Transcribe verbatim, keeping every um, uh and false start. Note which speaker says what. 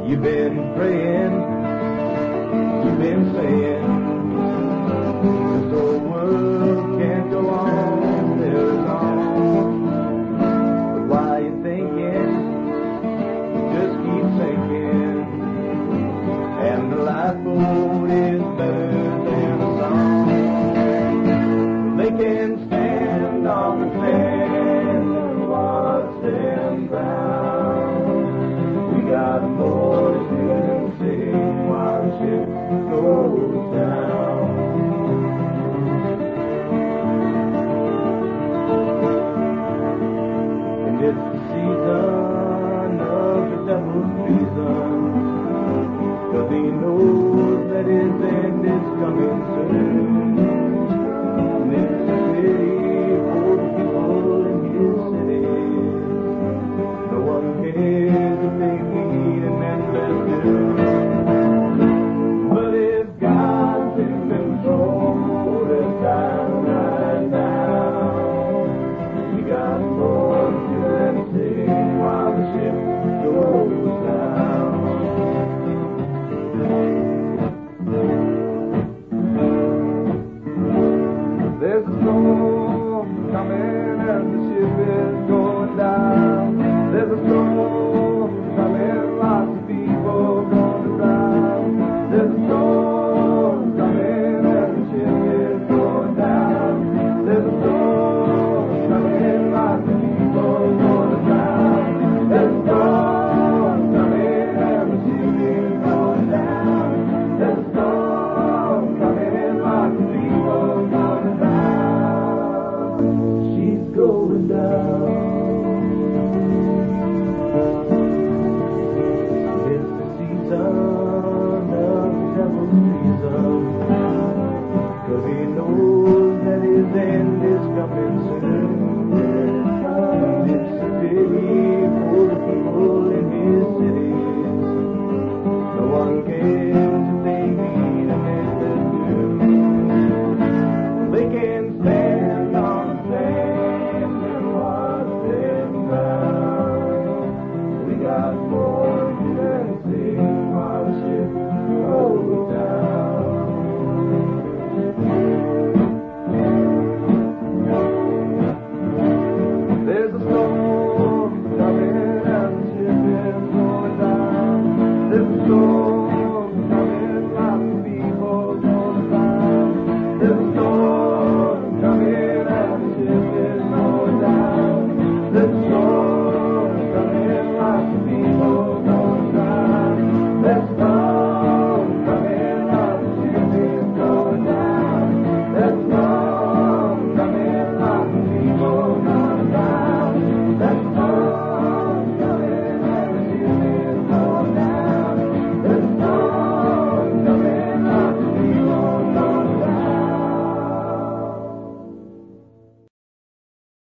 Speaker 1: You've been praying, you've been saying, this old world can't go on very long. But while you're thinking, just keep thinking, and the lifeboat is better than a song. They can stand on the sand and watch them drown. We got more to do than sing while the ship goes down. And it's the season of the devil's treason, 'cause he knows that his end is coming soon. And it's a pity for the people in his city. No one cares if they need an endless do. But if God's in control, there's time right now. We got more to do than sing while the ship goes down. There's a storm coming and the ship is going down. There's a storm coming, lots of people going to drown. There's a storm coming and the ship is going down. There's a storm coming, lots of people going to drown. There's a storm coming and the ship is going down. There's a storm coming, lots of people going to drown. She's going down. It's the season of the devil's treason, 'cause he knows that his end is coming soon. And it's a pity for the people in his city.